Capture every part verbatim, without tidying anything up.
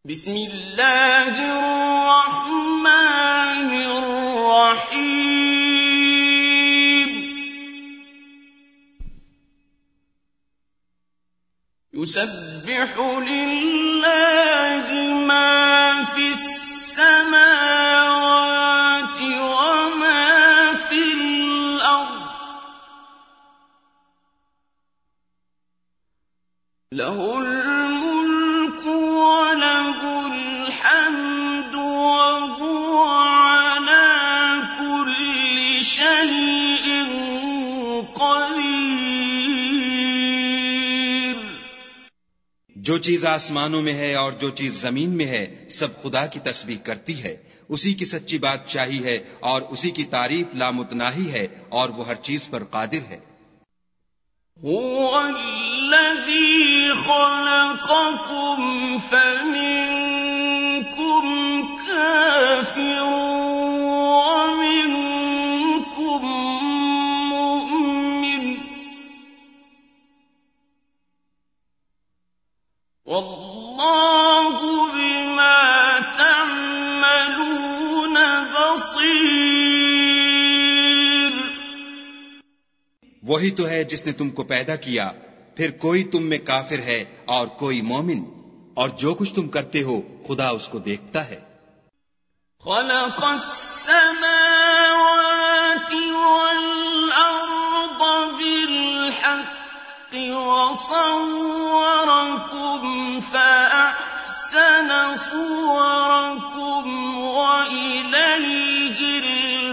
बिस्मिल्लाहिर्रहमानिर्रहीम। युसब्बिहु लिल्लाहि मा फिस समावाति व मा फिल अर्द लहुल मुल्कु व लहुल हम्दु व हुवा अला कुल्लि शैइन क़दीर। जो चीज आसमानों में है और जो चीज जमीन में है सब खुदा की तस्बीह करती है। उसी की सच्ची बादशाही है और उसी की तारीफ लामुतनाही है और वो हर चीज पर कादिर है। हुवल्लज़ी ख़लक़कुम फमिनकुम काफ़िरुन व मिनकुम मुमिन वल्लाहु बिमा तअमलून बसीर। वही तो है जिसने तुमको पैदा किया, फिर कोई तुम में काफिर है और कोई मोमिन, और जो कुछ तुम करते हो खुदा उसको देखता है। खलक़स समावाति वल अर्द बिल हक़्क़ि व सव्वरकुम फ़अहसन सुवरकुम व इलैहिल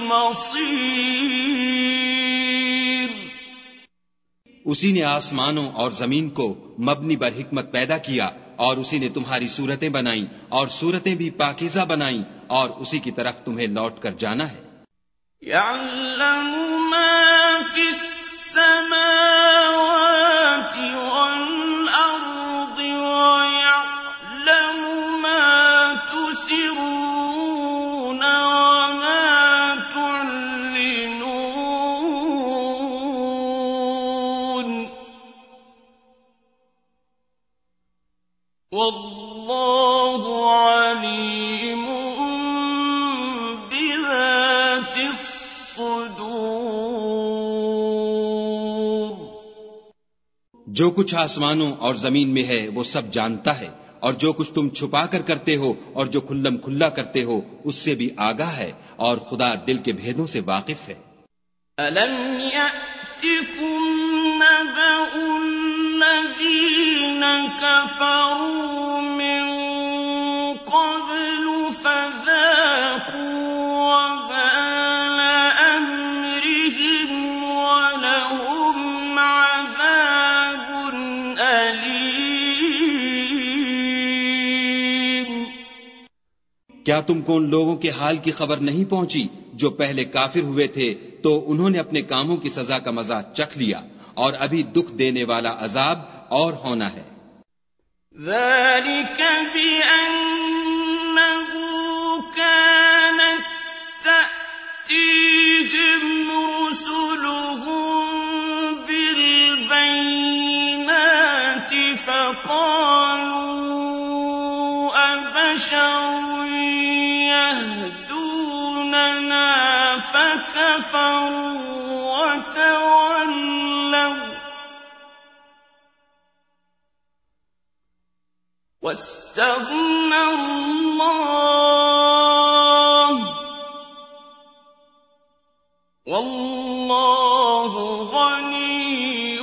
मसीर। उसी ने आसमानों और जमीन को मबनी बर हिकमत पैदा किया और उसी ने तुम्हारी सूरतें बनाई और सूरतें भी पाकीज़ा बनाई और उसी की तरफ तुम्हें लौट कर जाना है। यअलमु मा फिस समावाति वल अर्दि व यअलमु मा तुसिर्रून व मा तुअलिनून वल्लाहु अलीमुन बिज़ातिस सुदूर। जो कुछ आसमानों और जमीन में है वो सब जानता है, और जो कुछ तुम छुपा कर करते हो और जो खुल्लम खुल्ला करते हो उससे भी आगाह है, और खुदा दिल के भेदों से वाकिफ है। अलम यअतिकुम नबअुल्लज़ीन कफ़रू मिन क़ब्लु फ़ज़ाक़ू वबाल अम्रिहिम वलहुम अज़ाबुन अलीम। क्या तुमको उन लोगों के हाल की खबर नहीं पहुंची जो पहले काफिर हुए थे, तो उन्होंने अपने कामों की सजा का मजा चख लिया, और अभी दुख देने वाला अजाब और होना है। ذلك بأنه كانت تأتيهم رسلهم بالبينات فقالوا أبشر يهدوننا فكفروا وتولوا واستغنى الله والله غني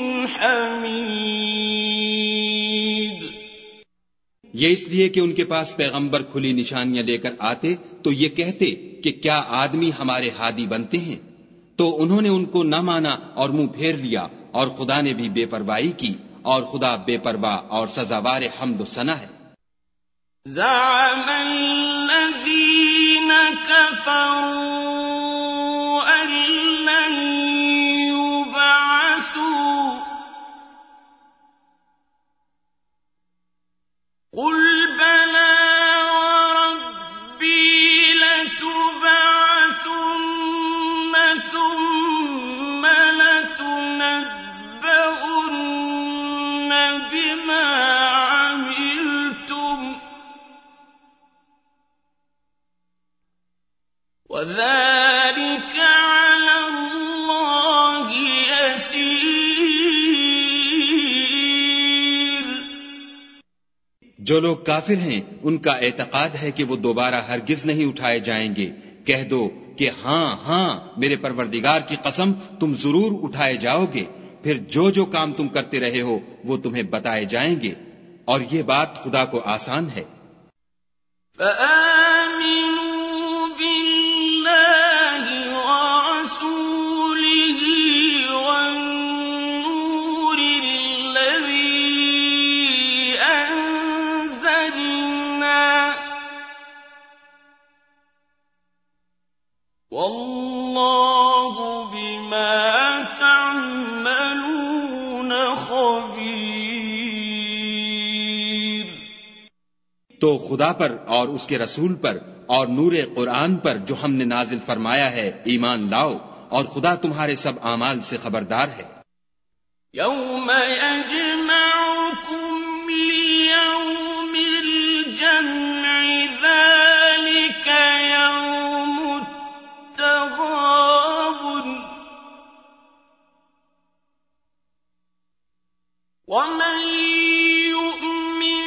حميد। ये इसलिए कि उनके पास पैगंबर खुली निशानियां लेकर आते तो ये कहते कि क्या आदमी हमारे हादी बनते हैं, तो उन्होंने उनको न माना और मुंह फेर लिया, और खुदा ने भी बेपरवाही की, और खुदा बेपरवाह और सजावार हम्द सना है। ज़अमल्लज़ीन कफ़रू अल्लन युबअसू क़ुल बला वरब्बी लतुबअसुन्न सुम्म लतुनब्बउन्न बिमा अमिलतुम وَذَلِكَ عَلَى اللَّهِ يَسِيرٌ। जो लोग काफिर हैं उनका एतकाद है कि वो दोबारा हरगिज नहीं उठाए जाएंगे। कह दो कि हाँ हाँ मेरे परवरदिगार की कसम तुम जरूर उठाए जाओगे, फिर जो जो काम तुम करते रहे हो वो तुम्हें बताए जाएंगे, और ये बात खुदा को आसान है। فَآمِنُوا بِاللَّهِ وَرَسُولِهِ وَالنُّورِ الَّذِي أَنزَلْنَا وَاللَّهُ بِمَا تَعْمَلُونَ خَبِيرٌ۔ तो खुदा पर और उसके रसूल पर और नूरे कुरान पर जो हमने नाजिल फरमाया है ईमान लाओ, और खुदा तुम्हारे सब आमाल से खबरदार है। يَوْمَ يَجْمَعُكُمْ لِيَوْمِ الْجَمْعِ ذَلِكَ يَوْمُ التَّغَابُنِ وَمَن يُؤْمِن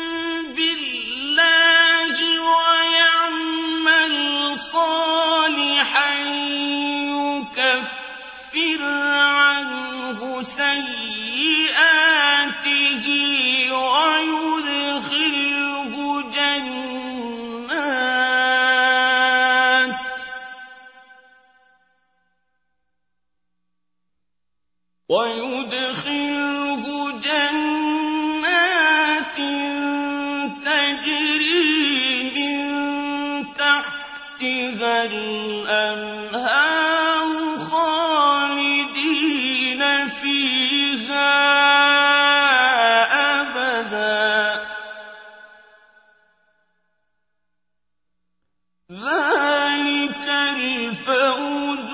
بِاللَّهِ وَيَعْمَلْ صَالِحًا يُكَفِّرْ عَنْهُ سَيِّئَاتِهِ وَيُدْخِلْهُ جَنَّاتٍ وَيُدْخِلْهُ جَنَّاتٍ تَجْرِي مِن تَحْتِهَا الْأَنْهَارُ خَالِدِينَ فِيهَا أَبَدًا ذَلِكَ الْفَوْزُ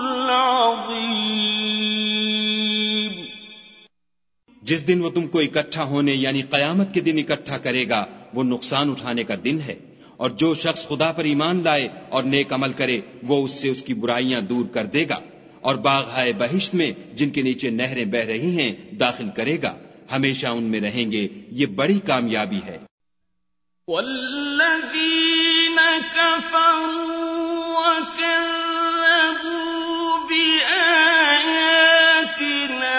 الْعَظِيمُ۔ जिस दिन वो तुमको इकट्ठा होने यानी कयामत के दिन इकट्ठा करेगा वो नुकसान उठाने का दिन है, और जो शख्स खुदा पर ईमान लाए और नेक अमल करे वो उससे उसकी बुराइयां दूर कर देगा, और बाग हाय बहिश्त में जिनके नीचे नहरें बह रही हैं दाखिल करेगा, हमेशा उनमें रहेंगे। ये बड़ी कामयाबी है। وَالَّذِينَ كَفَرُوا وَكَذَّبُوا بِآيَاتِنَا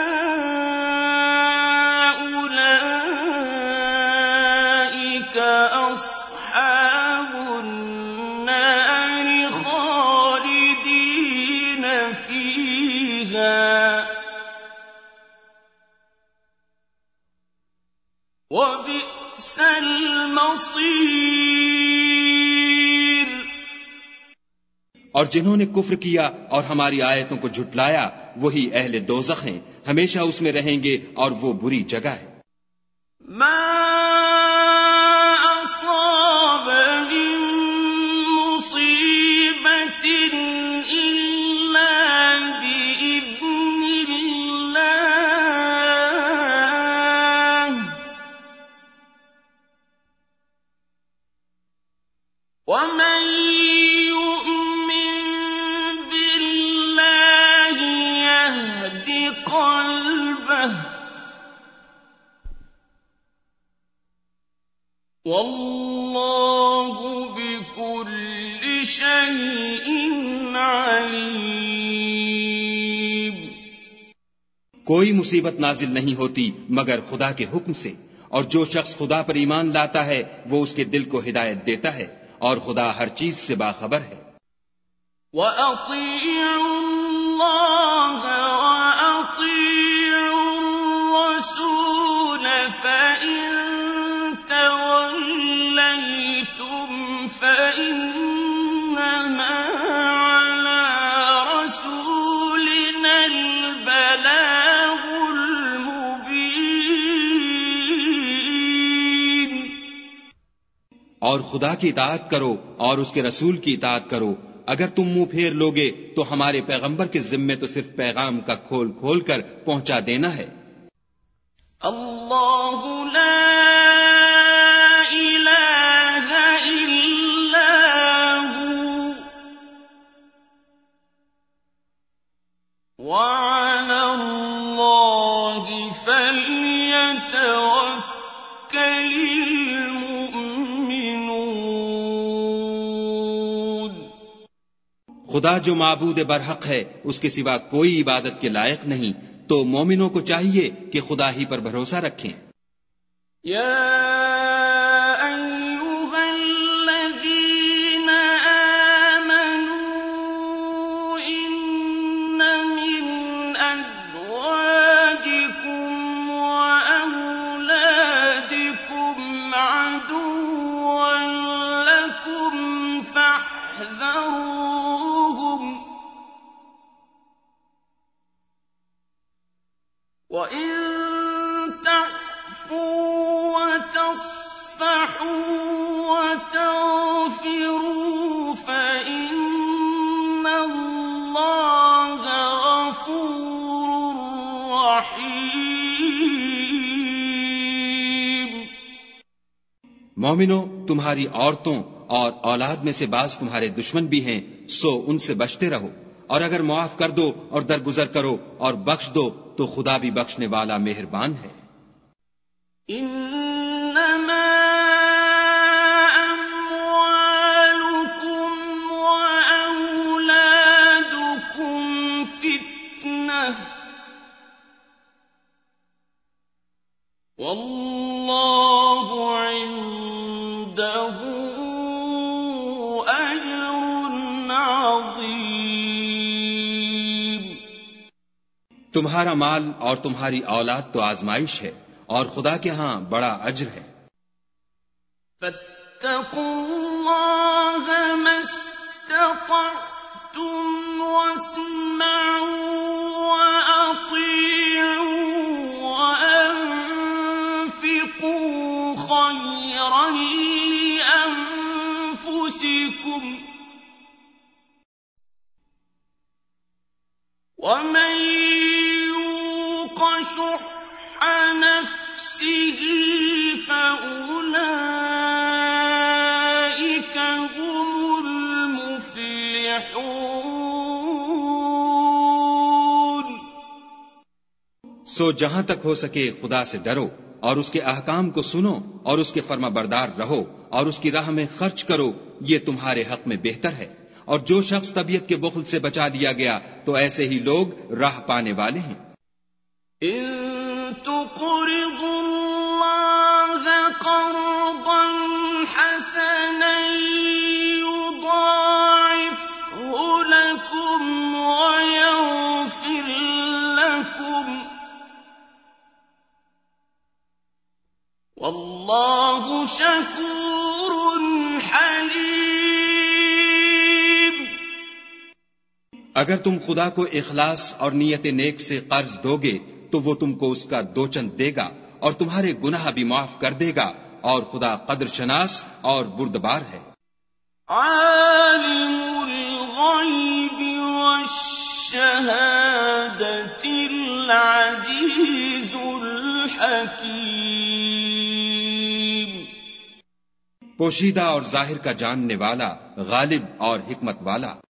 أُولَئِكَ أَصْحَابُ النَّارِ خَالِدِينَ فِيهَا وَبِئْسَ الْمَصِيرُ। और जिन्होंने कुफ्र किया और हमारी आयतों को झुटलाया वही अहले दोज़ख हैं, हमेशा उसमें रहेंगे और वो बुरी जगह है। مَا أَصَابَ مِن مُّصِيبَةٍ إِلَّا بِإِذْنِ اللَّهِ وَمَن يُؤْمِن بِاللَّهِ يَهْدِ قَلْبَهُ وَاللَّهُ بِكُلِّ شَيْءٍ عَلِيمٌ۔ कोई मुसीबत नाजिल नहीं होती मगर खुदा के हुक्म से, और जो शख्स खुदा पर ईमान लाता है वो उसके दिल को हिदायत देता है, और खुदा हर चीज से बाखबर है। وَأَطِيعُوا اللَّهَ وَأَطِيعُوا الرَّسُولَ فَإِن تَوَلَّيْتُمْ فَإِنَّمَا عَلَىٰ رَسُولِنَا الْبَلَاغُ الْمُبِينُ۔ और खुदा की इताअत करो और उसके रसूल की इताअत करो। अगर तुम मुंह फेर लोगे तो हमारे पैगंबर के जिम्मे तो सिर्फ पैगाम का खोल खोल कर पहुंचा देना है। अल्लाह ला इलाहा इल्ला हू खुदा जो माबूद बरहक है उसके सिवा कोई इबादत के लायक नहीं, तो मोमिनों को चाहिए कि खुदा ही पर भरोसा रखें। या मोमिनो, तुम्हारी औरतों और औलाद में से बाज तुम्हारे दुश्मन भी हैं, सो उनसे बचते रहो। और अगर मुआफ कर दो और दरगुजर करो और बख्श दो तो खुदा भी बख्शने वाला मेहरबान है। तुम्हारा माल और तुम्हारी औलाद तो आजमाइश है और खुदा के हां बड़ा अज्र है। फत्तकुल्लाह मस्ततअतुम वस्मऊ वअतीऊ वअन्फिकू खैरन लिअन्फुसिकुम वमन शुह नफ्सिही फउलाइक हुमुल मुफ्लिहून। सो जहां तक हो सके खुदा से डरो और उसके अहकाम को सुनो और उसके फर्माबरदार रहो और उसकी राह में खर्च करो, ये तुम्हारे हक में बेहतर है। और जो शख्स तबीयत के बुख्ल से बचा लिया गया तो ऐसे ही लोग राह पाने वाले हैं। इन तुक़रिदुल्लाह क़र्ज़न हसनन युज़ाइफ़हु लकुम वयग़फ़िर लकुम वल्लाहु शकूरुन हलीम। अगर तुम खुदा को इखलास और नियत नेक से कर्ज दोगे तो वो तुमको उसका दोचंद देगा और तुम्हारे गुनाह भी माफ कर देगा, और खुदा कद्र शनास और बुर्दबार है। आलिमुल गैबि वश्शहादतिल अज़ीज़ुल हकीम। पोशीदा और जाहिर का जानने वाला, गालिब और हिकमत वाला।